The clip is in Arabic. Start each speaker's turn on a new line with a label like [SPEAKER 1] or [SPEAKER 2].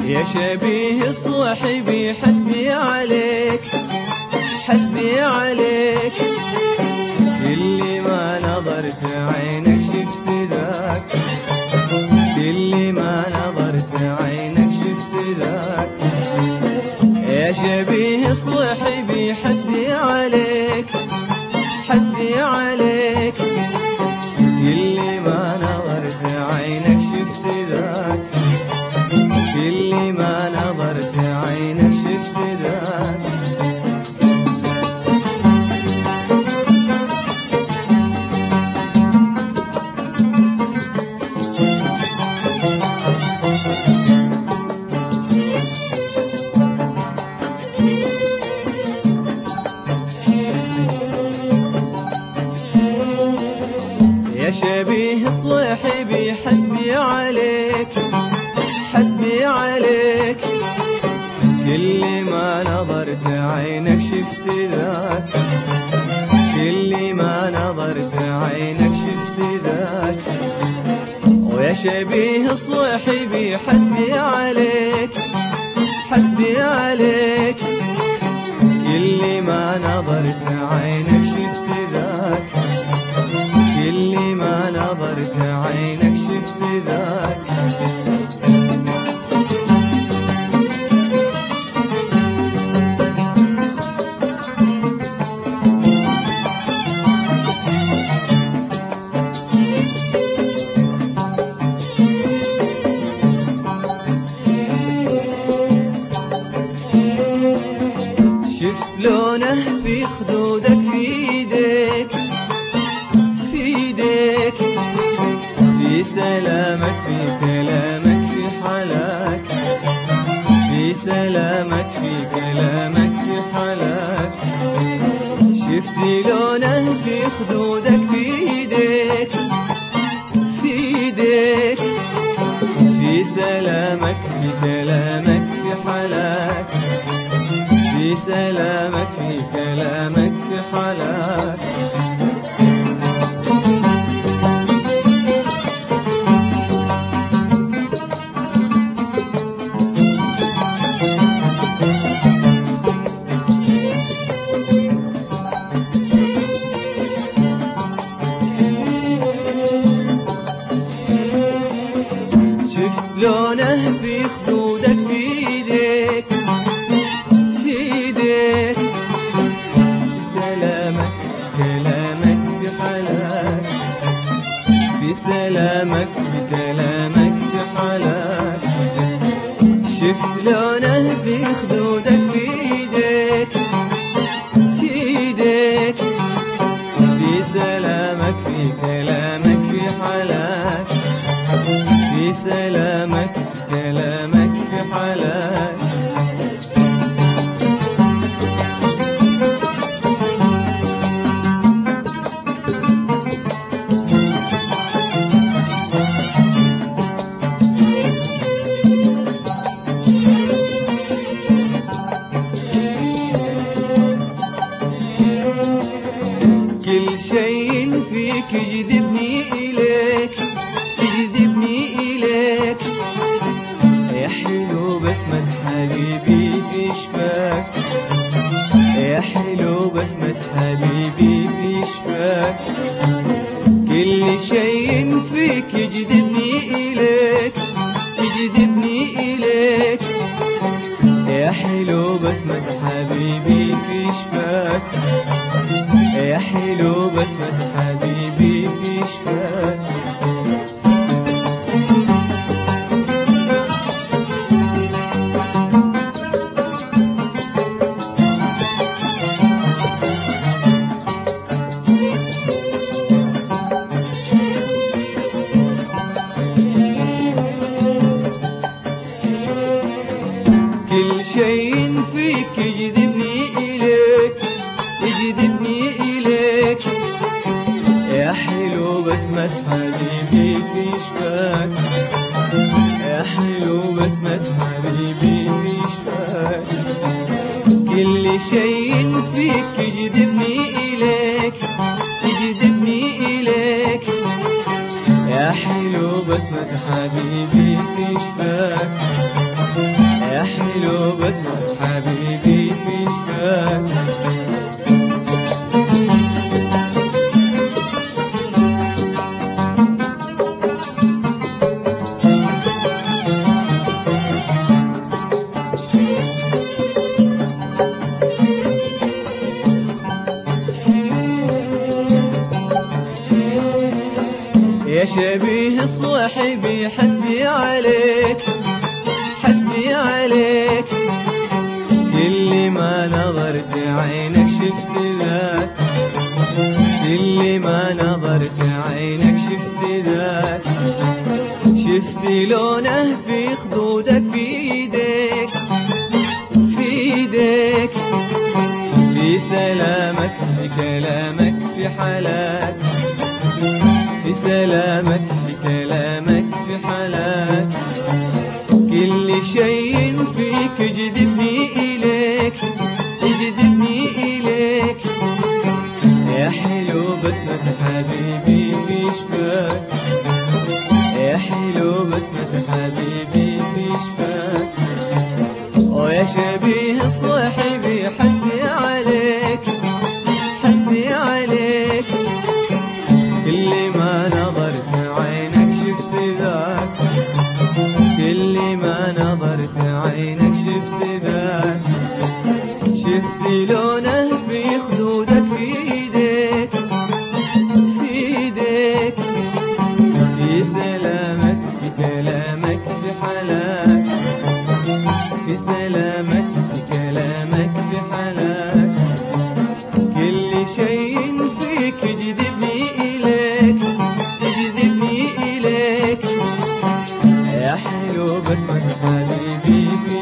[SPEAKER 1] يا شبيه صاحبي حسبي عليك، حسبي عليك، كل ما نظرت عينك شفت ذاك، كل ما نظرت عينك شفت ذاك. يا شبيه صاحبي حسبي عليك، حسبي عليك، كل ما نظرت عينك شفت ذاك، كل ما نظرت عينك شفت ذاك. يا شبيه صاحبي حسبي عليك، حسبي عليك، كل ما نظرت عينك شفت ذاك، كل ما نظرت عينك شفت ذاك. ويا شبيه صاحبي حسبي عليك، حسبي عليك، كل ما نظرت عينك شفت ذاك، كل ما نظرت عينك شفت ذاك. شفت لونه في خدودك في ايديك، في ايديك، في سلامك في كلامك في حلاك، في سلامك في كلامك في حلاك. شفت لونه في خدودك في ايديك، في ايديك، في سلامك في كلامك في حلاك، في سلامك في كلامك في حلاك. شفت لونه في خدودك في ايديك، في ايديك، في سلامك في كلامك في حلاك، في سلامك في كلامك في حلاك. شفت لونه في خدودك في ايديك، في ايديك، في سلامك في كلامك في حلاك، في سلامك في كلامك في حلاك. كل شيء فيك يجذبني إليك، يجذبني إليك، يا حلو بسمة حبيبي في شفاك، يا حلو بسمة حبيبي في شفاك. كل شيء فيك يجذبني إليك، يجذبني إليك، يا حلو بسمة حبيبي في شفاك، يا حلو بسمة حبيبي في شفاك. كل شيء فيك يجذبني إليك، يجذبني إليك، يا حلو بسمة حبيبي في شفاك، يا حلو بسمة حبيبي في شفاك. كل شيء فيك يجذبني إليك، يجذبني إليك، يا حلو بسمة حبيبي في شفاك. يا حلو بسمة حبيبي في شفاك. يا شبيه صاحبي حسبي عليك، حسبي عليك، كل ما نظرت عينك شفت ذاك، كل ما نظرت عينك شفت ذاك، شفت لونه في خدودك في ايديك، في ايديك، في سلامك في كلامك في حلاك، في سلامك في كلامك في حلاك، كل شيء فيك يجذبني إليك، يجذبني إليك، يا حلو بسمة حبيبي في شفاك، يا حلو بسمة حبيبي في شفاك. ويا شبيه صاحبي حسبي عليك، حسبي عليك، كل ما نظرت عينك شفت ذاك، كل ما نظرت عينك شفت ذاك، شفت لونه في خدودك في ايديك، في ايديك، في سلامك في كلامك في حلاك، في سلامك في كلامك في حلاك، كل شيء فيك يجذبني إليك، يجذبني إليك، يا حلو بسمة حبيبي في